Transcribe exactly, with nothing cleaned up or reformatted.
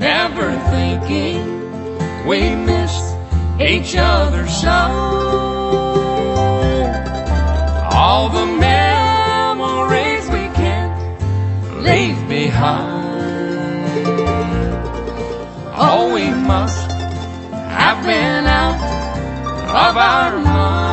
never thinking we missed each other so. All the memories we can't leave behind. Oh, we must have been out of our minds.